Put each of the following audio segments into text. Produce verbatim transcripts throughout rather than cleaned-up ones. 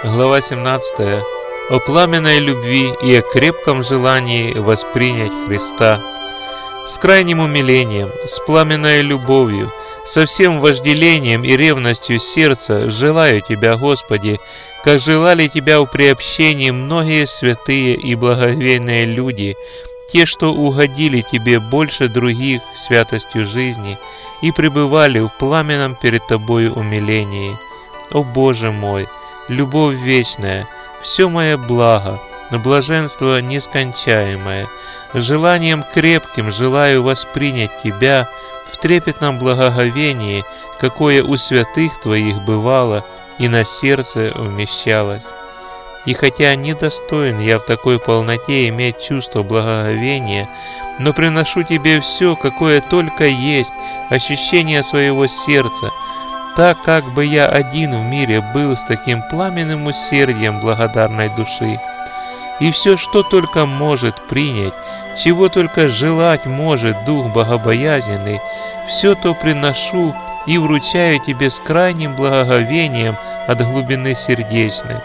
Глава семнадцатая. О пламенной любви и о крепком желании воспринять Христа. С крайним умилением, с пламенной любовью, со всем вожделением и ревностью сердца желаю Тебя, Господи, как желали Тебя в приобщении многие святые и благоговейные люди, те, что угодили Тебе больше других святостью жизни и пребывали в пламенном перед Тобою умилении. О Боже мой, любовь вечная, все мое благо, блаженство нескончаемое, желанием крепким желаю воспринять Тебя в трепетном благоговении, какое у святых Твоих бывало и на сердце вмещалось. И хотя недостоин я в такой полноте иметь чувство благоговения, но приношу Тебе все, какое только есть, ощущение своего сердца, так как бы я один в мире был с таким пламенным усердием благодарной души. И все, что только может принять, чего только желать может Дух Богобоязненный, все то приношу и вручаю Тебе с крайним благоговением от глубины сердечной.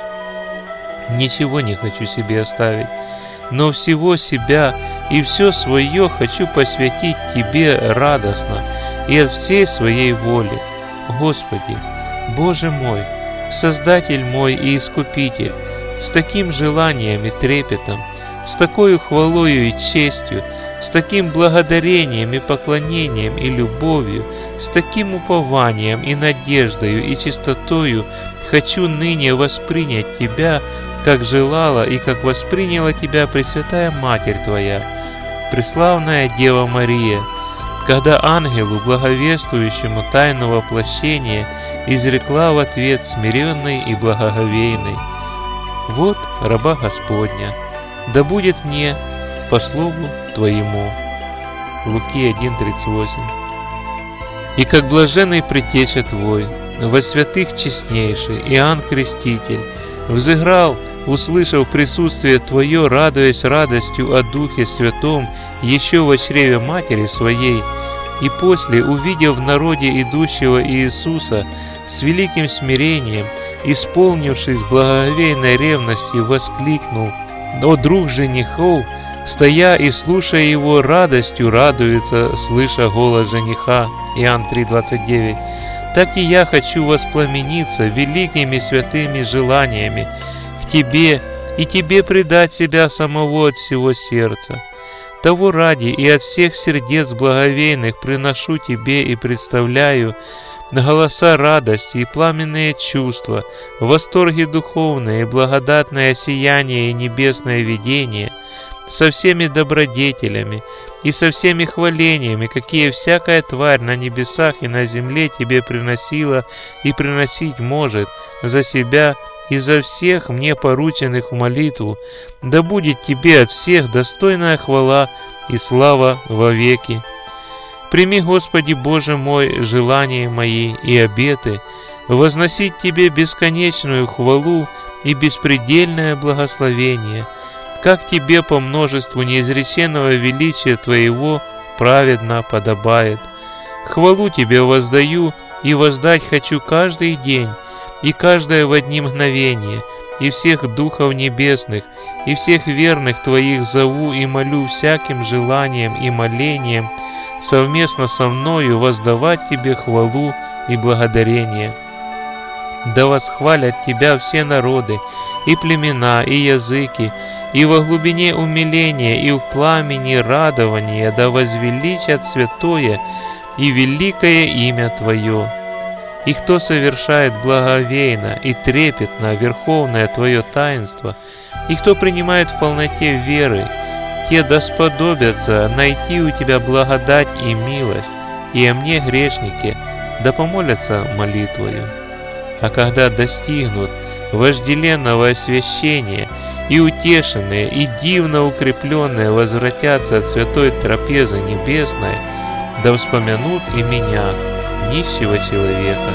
Ничего не хочу себе оставить, но всего себя и все свое хочу посвятить Тебе радостно и от всей своей воли. Господи, Боже мой, Создатель мой и Искупитель, с таким желанием и трепетом, с такой хвалою и честью, с таким благодарением и поклонением и любовью, с таким упованием и надеждою и чистотою хочу ныне воспринять Тебя, как желала и как восприняла Тебя Пресвятая Матерь Твоя, преславная Дева Мария, когда ангелу, благовествующему тайну воплощения, изрекла в ответ смиренный и благоговейный: «Вот раба Господня, да будет мне по слову Твоему». Луки один тридцать восемь. «И как блаженный предтеча Твой, во святых честнейший Иоанн Креститель, взыграл, услышав присутствие Твое, радуясь радостью о Духе Святом еще во чреве матери своей, и после, увидев в народе идущего Иисуса, с великим смирением, исполнившись благоговейной ревностью, воскликнул: «О, друг женихов!» стоя и слушая его, радостью радуется, слыша голос жениха. Иоанн три двадцать девять. Так и я хочу воспламениться великими святыми желаниями к Тебе и Тебе предать себя самого от всего сердца. Того ради и от всех сердец благоговейных приношу Тебе и представляю голоса радости и пламенные чувства, восторги духовные, благодатное сияние и небесное видение, со всеми добродетелями и со всеми хвалениями, какие всякая тварь на небесах и на земле Тебе приносила и приносить может за себя и за всех мне порученных в молитву, да будет Тебе от всех достойная хвала и слава вовеки. Прими, Господи Боже мой, желания мои и обеты, возносить Тебе бесконечную хвалу и беспредельное благословение, как Тебе по множеству неизреченного величия Твоего праведно подобает. Хвалу Тебе воздаю и воздать хочу каждый день, и каждое в одни мгновения, и всех духов небесных, и всех верных Твоих зову и молю всяким желанием и молением совместно со мною воздавать Тебе хвалу и благодарение. Да восхвалят Тебя все народы, и племена, и языки, и во глубине умиления, и в пламени радования да возвеличат святое и великое имя Твое. И кто совершает благоговейно и трепетно верховное Твое таинство, и кто принимает в полноте веры, те да сподобятся найти у Тебя благодать и милость, и о мне, грешнике, да помолятся молитвою. А когда достигнут вожделенного освящения, и утешенные, и дивно укрепленные возвратятся от святой трапезы небесной, да вспомянут и меня, нищего человека.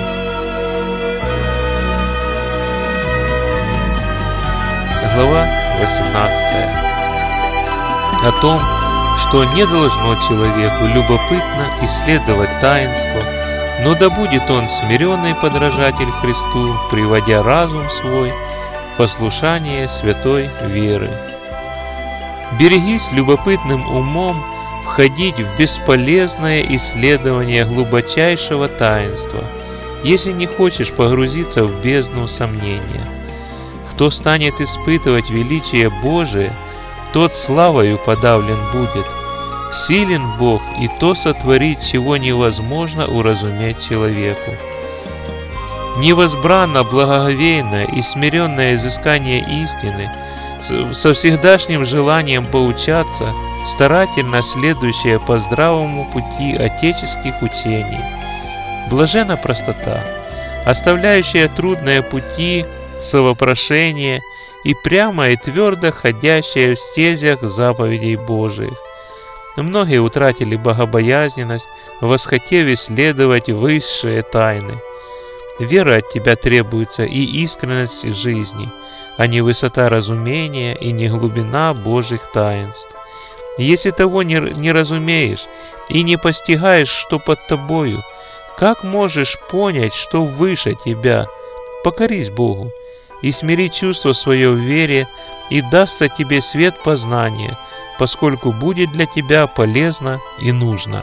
Глава восемнадцатая. О том, что не должно человеку любопытно исследовать таинство, но да будет он смиренный подражатель Христу, приводя разум свой послушание святой веры. Берегись любопытным умом входить в бесполезное исследование глубочайшего таинства, если не хочешь погрузиться в бездну сомнения. Кто станет испытывать величие Божие, тот славою подавлен будет. Силен Бог и то сотворить, чего невозможно уразуметь человеку. Невозбранно благоговейное и смиренное изыскание истины, со всегдашним желанием поучаться, старательно следующее по здравому пути отеческих учений. Блаженна простота, оставляющая трудные пути, совопрошение и прямо и твердо ходящая в стезях заповедей Божиих. Многие утратили богобоязненность, восхотев исследовать высшие тайны. Вера от тебя требуется и искренность жизни, а не высота разумения и не глубина Божьих таинств. Если того не, не разумеешь и не постигаешь, что под тобою, как можешь понять, что выше тебя? Покорись Богу и смири чувство свое в вере, и дастся тебе свет познания, поскольку будет для тебя полезно и нужно.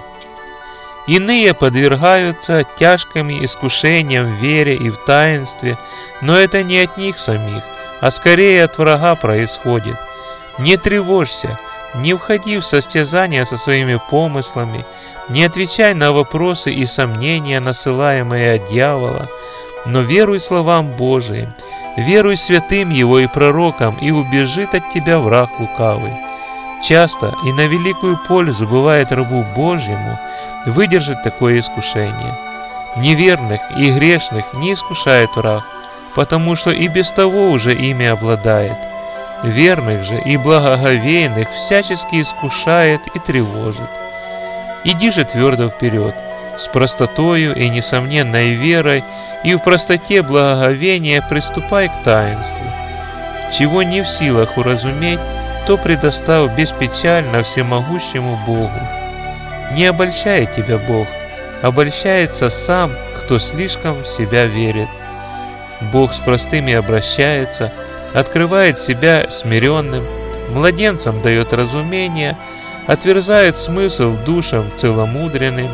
Иные подвергаются тяжким искушениям в вере и в таинстве, но это не от них самих, а скорее от врага происходит. Не тревожься, не входи в состязания со своими помыслами, не отвечай на вопросы и сомнения, насылаемые от дьявола, но веруй словам Божиим, веруй святым Его и пророкам, и убежит от тебя враг лукавый. Часто и на великую пользу бывает рабу Божьему выдержать такое искушение. Неверных и грешных не искушает враг, потому что и без того уже ими обладает. Верных же и благоговейных всячески искушает и тревожит. Иди же твердо вперед, с простотою и несомненной верой, и в простоте благоговения приступай к таинству. Чего не в силах уразуметь, то предостав беспечально всемогущему Богу. Не обольщает тебя Бог, обольщается сам, кто слишком в себя верит. Бог с простыми обращается, открывает себя смиренным, младенцам дает разумение, отверзает смысл душам целомудренным,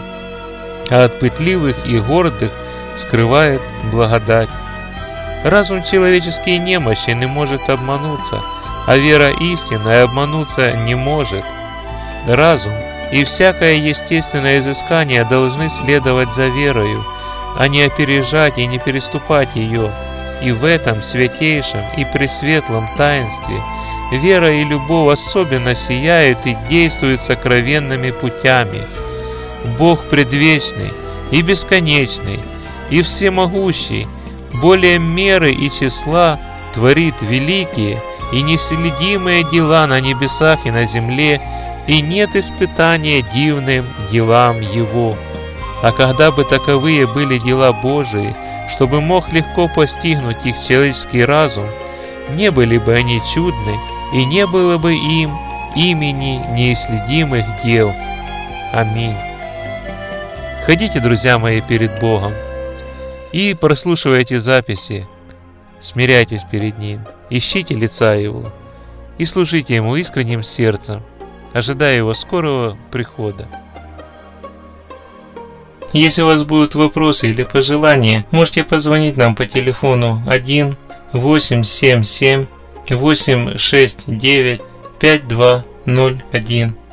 а от пытливых и гордых скрывает благодать. Разум человеческий немощен и может обмануться, а вера истинная обмануться не может. Разум и всякое естественное изыскание должны следовать за верою, а не опережать и не переступать ее. И в этом святейшем и пресветлом таинстве вера и любовь особенно сияют и действуют сокровенными путями. Бог предвечный и бесконечный, и всемогущий, более меры и числа, творит великие и неследимые дела на небесах и на земле, и нет испытания дивным делам Его. А когда бы таковые были дела Божии, чтобы мог легко постигнуть их человеческий разум, не были бы они чудны, и не было бы им имени неисследимых дел. Аминь. Ходите, друзья мои, перед Богом и прослушивайте записи, смиряйтесь перед Ним, ищите лица Его и служите Ему искренним сердцем, ожидая Его скорого прихода. Если у вас будут вопросы или пожелания, можете позвонить нам по телефону один восемь семь семь восемь шесть девять пять два ноль один.